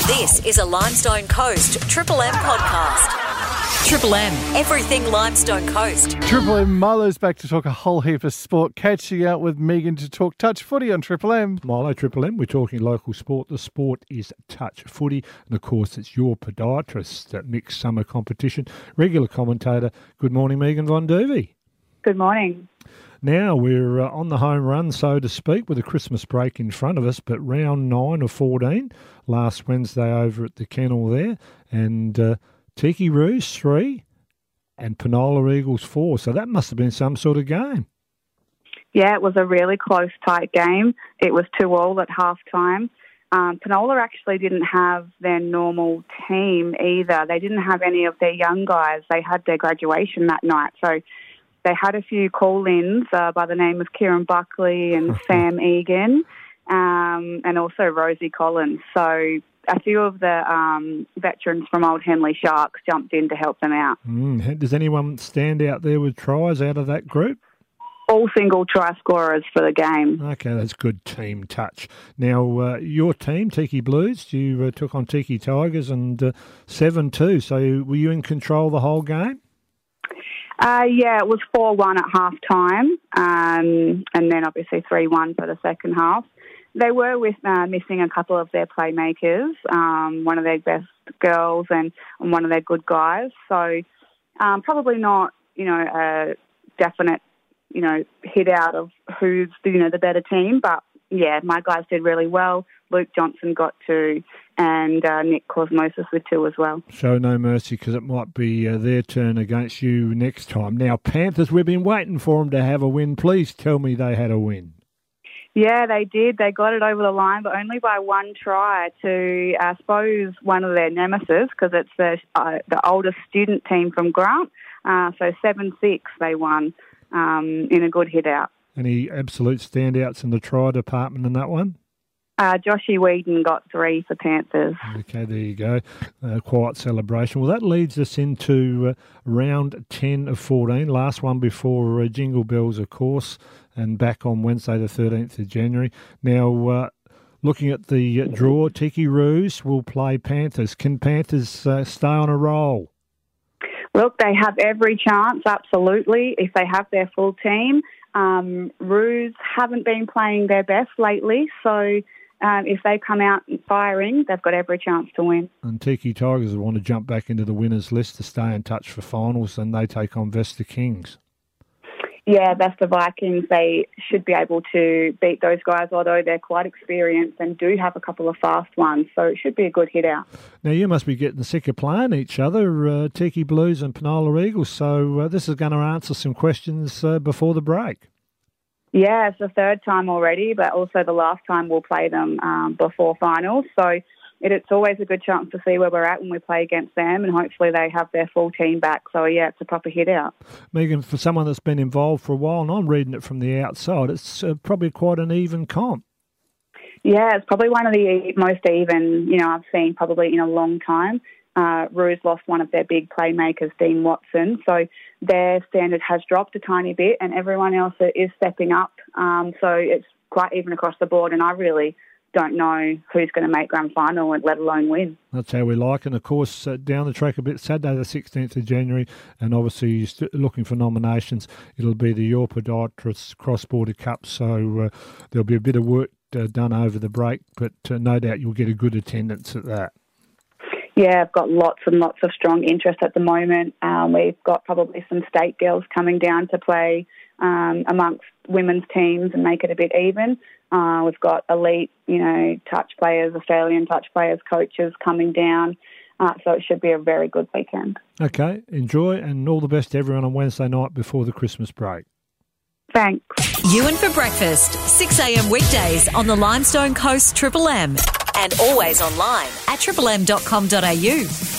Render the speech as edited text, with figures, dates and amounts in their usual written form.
This is a Limestone Coast Triple M podcast. Triple M, everything Limestone Coast. Triple M, Milo's back to talk a whole heap of sport. Catching out with Megan to talk touch footy on Triple M. Milo, Triple M, we're talking local sport. The sport is touch footy. And of course, it's your podiatrist at mixed summer competition. Regular commentator. Good morning, Megan Von Duvey. Good morning. Now we're on the home run, so to speak, with a Christmas break in front of us, but round 9 of 14 last Wednesday over at the kennel there, and Tiki Roos 3 and Penola Eagles 4, so that must have been some sort of game. Yeah, it was a really close, tight game. It was 2-2 at half-time. Penola actually didn't have their normal team either. They didn't have any of their young guys. They had their graduation that night, so they had a few call-ins by the name of Kieran Buckley and Sam Egan, and also Rosie Collins. So a few of the veterans from Old Henley Sharks jumped in to help them out. Does anyone stand out there with tries out of that group? All single try scorers for the game. Okay, that's good team touch. Now, your team, Tiki Blues, you took on Tiki Tigers and 7-2. So were you in control the whole game? Yeah, it was 4-1 at half-time, and then obviously 3-1 for the second half. They were missing a couple of their playmakers, one of their best girls and one of their good guys. So probably not, a definite, hit out of who's, the better team. But, yeah, my guys did really well. Luke Johnson got 2 and Nick Cosmosis with 2 as well. Show no mercy because it might be their turn against you next time. Now, Panthers, we've been waiting for them to have a win. Please tell me they had a win. Yeah, they did. They got it over the line, but only by one try to, I suppose, one of their nemesis, because it's the oldest student team from Grant. So 7-6 they won in a good hit-out. Any absolute standouts in the try department in that one? Joshy Whedon got 3 for Panthers. Okay, there you go. Quiet celebration. Well, that leads us into round 10 of 14, last one before Jingle Bells, of course, and back on Wednesday the 13th of January. Now, looking at the draw, Tiki Roos will play Panthers. Can Panthers stay on a roll? Look, they have every chance, absolutely, if they have their full team. Roos haven't been playing their best lately, so if they come out firing, they've got every chance to win. And Tiki Tigers want to jump back into the winners list to stay in touch for finals, and they take on Vesta Kings. Yeah, Vesta Vikings, they should be able to beat those guys, although they're quite experienced and do have a couple of fast ones, so it should be a good hit-out. Now, you must be getting sick of playing each other, Tiki Blues and Penola Eagles, so this is going to answer some questions before the break. Yeah, it's the third time already, but also the last time we'll play them before finals, so it's always a good chance to see where we're at when we play against them, and hopefully they have their full team back. So, yeah, it's a proper hit-out. Megan, for someone that's been involved for a while, and I'm reading it from the outside, it's probably quite an even comp. Yeah, it's probably one of the most even, I've seen probably in a long time. Roos lost one of their big playmakers, Dean Watson, so their standard has dropped a tiny bit, and everyone else is stepping up. So it's quite even across the board, and I really don't know who's going to make grand final, let alone win. That's how we like. And, of course, down the track a bit, Saturday the 16th of January, and obviously looking for nominations, it'll be the Your Podiatrist Cross-Border Cup, so there'll be a bit of work done over the break, but no doubt you'll get a good attendance at that. Yeah, I've got lots and lots of strong interest at the moment. We've got probably some state girls coming down to play amongst women's teams and make it a bit even. We've got elite, touch players, Australian touch players, coaches coming down. So it should be a very good weekend. Okay, enjoy and all the best to everyone on Wednesday night before the Christmas break. Thanks. Ewan for breakfast, 6 a.m. weekdays on the Limestone Coast Triple M and always online at triplem.com.au.